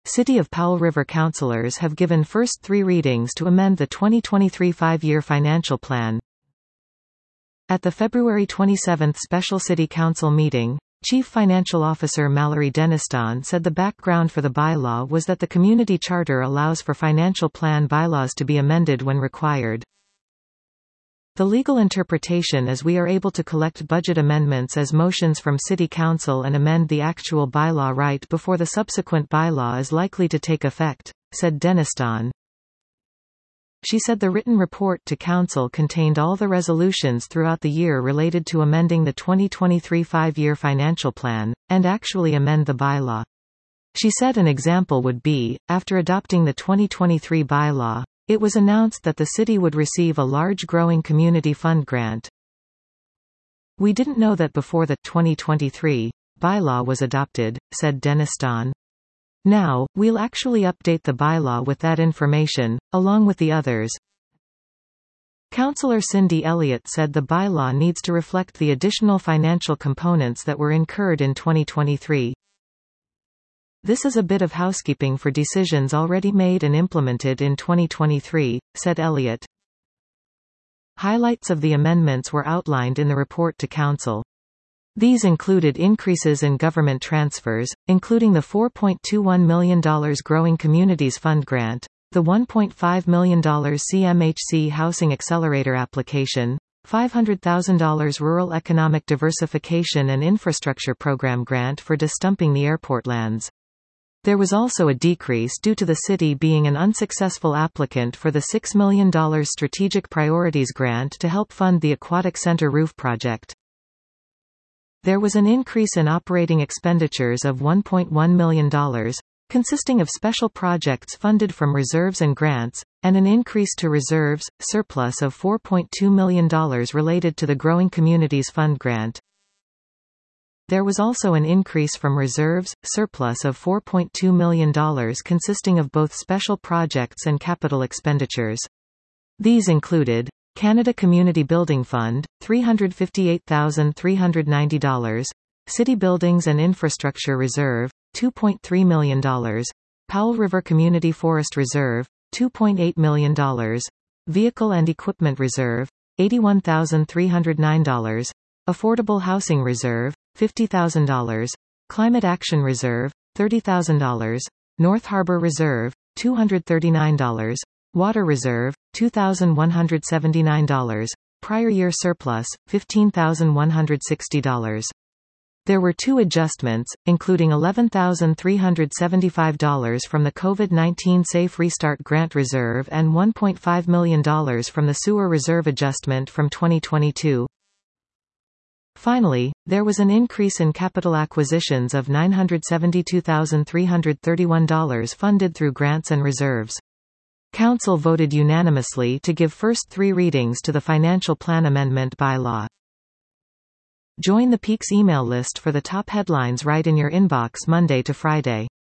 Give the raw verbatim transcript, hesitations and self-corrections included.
City of Powell River councilors have given first three readings to amend the twenty twenty-three five-year financial plan. At the February twenty-seventh special City Council meeting, Chief Financial Officer Mallory Deniston said the background for the bylaw was that the community charter allows for financial plan bylaws to be amended when required. The legal interpretation is we are able to collect budget amendments as motions from City Council and amend the actual bylaw right before the subsequent bylaw is likely to take effect, said Deniston. She said the written report to Council contained all the resolutions throughout the year related to amending the twenty twenty-three five-year financial plan, and actually amend the bylaw. She said an example would be, after adopting the twenty twenty-three bylaw, it was announced that the city would receive a large growing community fund grant. We didn't know that before the twenty twenty-three bylaw was adopted, said Deniston. Now, we'll actually update the bylaw with that information, along with the others. Councillor Cindy Elliott said the bylaw needs to reflect the additional financial components that were incurred in twenty twenty-three. This is a bit of housekeeping for decisions already made and implemented in twenty twenty-three, said Elliott. Highlights of the amendments were outlined in the report to Council. These included increases in government transfers, including the four point two one million dollars Growing Communities Fund grant, the one point five million dollars C M H C Housing Accelerator application, five hundred thousand dollars Rural Economic Diversification and Infrastructure Program grant for destumping the airport lands. There was also a decrease due to the city being an unsuccessful applicant for the six million dollars Strategic Priorities grant to help fund the Aquatic Center roof project. There was an increase in operating expenditures of one point one million dollars, consisting of special projects funded from reserves and grants, and an increase to reserves, surplus of four point two million dollars related to the Growing Communities Fund grant. There was also an increase from reserves, surplus of four point two million dollars consisting of both special projects and capital expenditures. These included Canada Community Building Fund, three hundred fifty-eight thousand three hundred ninety dollars, City Buildings and Infrastructure Reserve, two point three million dollars, Powell River Community Forest Reserve, two point eight million dollars, Vehicle and Equipment Reserve, eighty-one thousand three hundred nine dollars, Affordable Housing Reserve, fifty thousand dollars, Climate Action Reserve, thirty thousand dollars, North Harbor Reserve, two hundred thirty-nine dollars, Water Reserve, two thousand one hundred seventy-nine dollars, prior year surplus, fifteen thousand one hundred sixty dollars. There were two adjustments, including eleven thousand three hundred seventy-five dollars from the COVID nineteen Safe Restart Grant Reserve and one point five million dollars from the Sewer Reserve Adjustment from twenty twenty-two. Finally, there was an increase in capital acquisitions of nine hundred seventy-two thousand three hundred thirty-one dollars funded through grants and reserves. Council voted unanimously to give first three readings to the Financial Plan Amendment bylaw. Join the Peaks email list for the top headlines right in your inbox Monday to Friday.